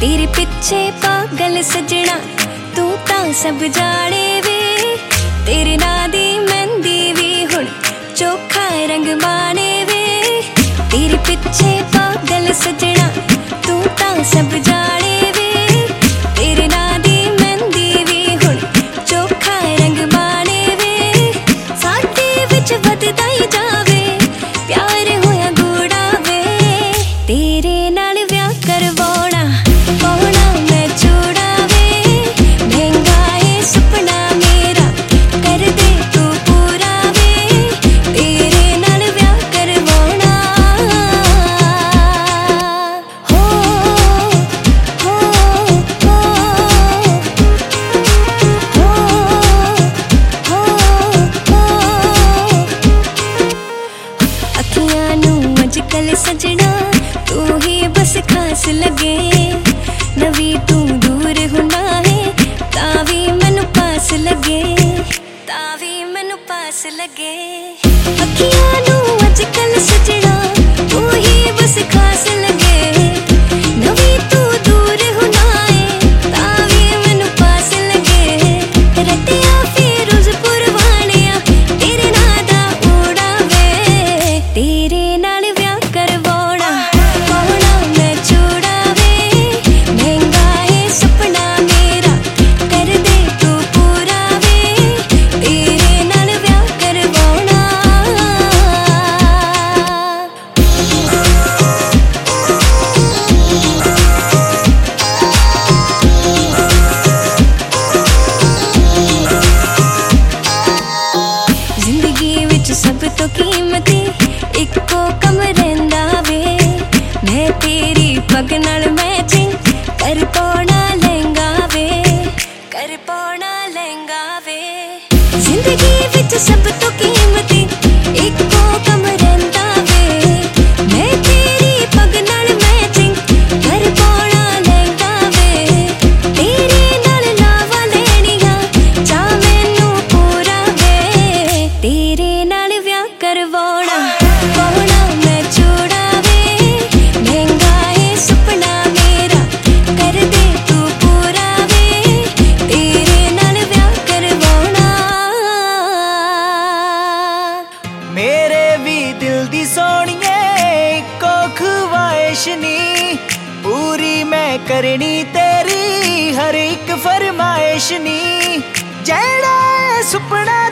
तेरे पिछे पागल सजना तू तां सब जाने वे। तेरे नां दी मेहंदी भी हुण चोखा रंग माने वे। तेरे पिछे पागल सजना तू तां सब जाने वे। तेरे नां दी मेहंदी भी हुण चोखा रंग माने वे। साडे विच वधदा ही जावे प्यार होया गूढ़ा वे। तेरे नाल व्याह करवाउणा पाउणा मैं चूड़ा वे। महंगा है सुपना मेरा कर दे तू पूरा वे। तेरे नाल व्याह करवाउणा हो हो हो हो अखियां नूं अजकल सजना तू ही बस खास लगे। नवी तू दूर हुना है तावी मैनू पास लगे। तावी मैनू पास लगे। अखियां नूं अजकल सजना तू ही बस खास लगे। नवी तू दूर हुना है तावी मैनू पास लगे। रतिया फिरोजपुर वालिया तेरे नां दा ऊड़ा वे। तेरे नाल व्याह करवाउणा पाउणा मैं चूड़ा वे। महंगा है सुपना मेरा कर दे तू पूरा वे। तेरे नाल व्याह करवाउणा जिंदगी विच सब तो कीमती इक्को कम रहिंदा वे। मैं तेरी पग नाल मैचिंग कर पाउणा लहंगा वे। कर पाउणा लहंगा वे। जिंदगी विच सब तो कीमती इक्को कम रहिंदा वे। मैं तेरी पग नाल मैचिंग कर पाउणा लहंगा वे। तेरे नाल लावा लैणियां चा मैनू पूरा वे। तेरे नाल व्याह करवाउणा पाउणा मैं चूड़ा वे। महंगा है सुपना मेरा कर दे तू पूरा वे। तेरे नाल व्याह करवाउणा। मेरे भी दिल दी सोहणिए इक्को ख्वाहिश नी। पूरी मैं करनी तेरी हर एक फरमाइश नी। जेड़ा सुपना